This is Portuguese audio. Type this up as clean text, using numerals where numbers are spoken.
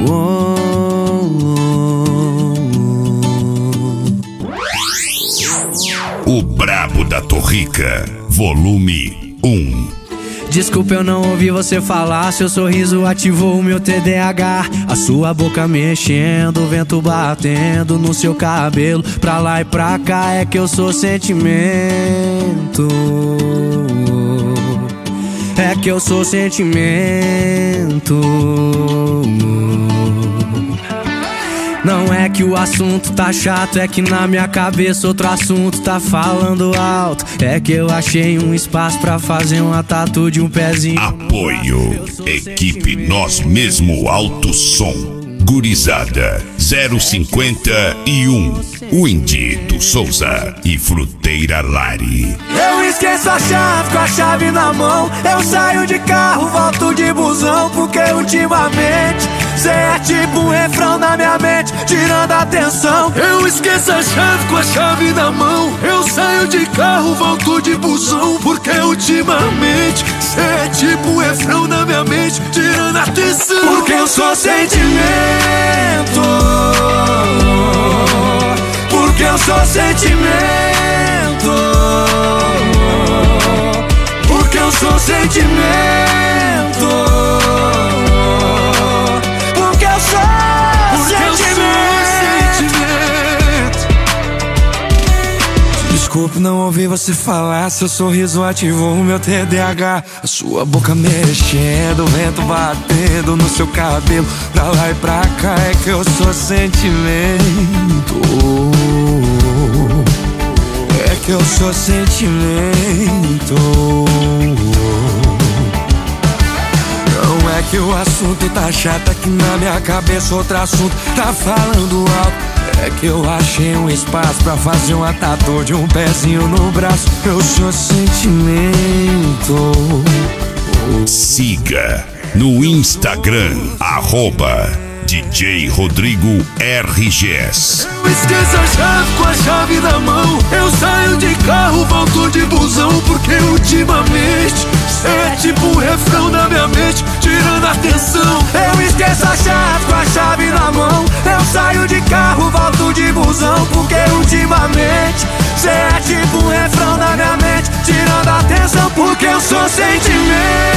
O Brabo da Torrica, volume 1. Desculpa, eu não ouvi você falar. Seu sorriso ativou o meu TDAH. A sua boca mexendo, o vento batendo no seu cabelo. Pra lá e pra cá é que eu sou sentimento. É que eu sou sentimento. Não é que o assunto tá chato, é que na minha cabeça outro assunto tá falando alto. É que eu achei um espaço pra fazer uma tatu de um pezinho. Apoio, equipe Nós Mesmo Alto Som, Gurizada 051, Windy do Souza e Fruteira Lari. Eu esqueço a chave com a chave na mão. Eu saio de carro, volto de busão, porque ultimamente cê é tipo um refrão na minha mente, tirando a atenção. Eu esqueço a chave com a chave na mão. Eu saio de carro, volto de busão, porque ultimamente cê é tipo um refrão na minha mente, tirando a atenção. Porque eu sou sentimento. Porque eu sou sentimento. Porque eu sou sentimento. Porque eu sou sentimento. Desculpe, não ouvi você falar. Seu sorriso ativou o meu TDAH. A sua boca mexendo, o vento batendo no seu cabelo. Pra lá e pra cá é que eu sou sentimento. É que eu sou sentimento. Não é que o assunto tá chato, é que na minha cabeça outro assunto tá falando alto. É que eu achei um espaço pra fazer uma tatu de um pezinho no braço. Eu sou sentimento. Siga no Instagram, @DJ Rodrigo RGS. Eu esqueço a chave com a chave na mão. Eu saio de carro, volto de busão, porque ultimamente cê é tipo um refrão na minha mente, tirando a atenção. Eu esqueço a chave com a chave na mão. Eu saio de carro, volto de busão, porque ultimamente cê é tipo um refrão na minha mente, tirando a atenção. Porque eu sou sentimento.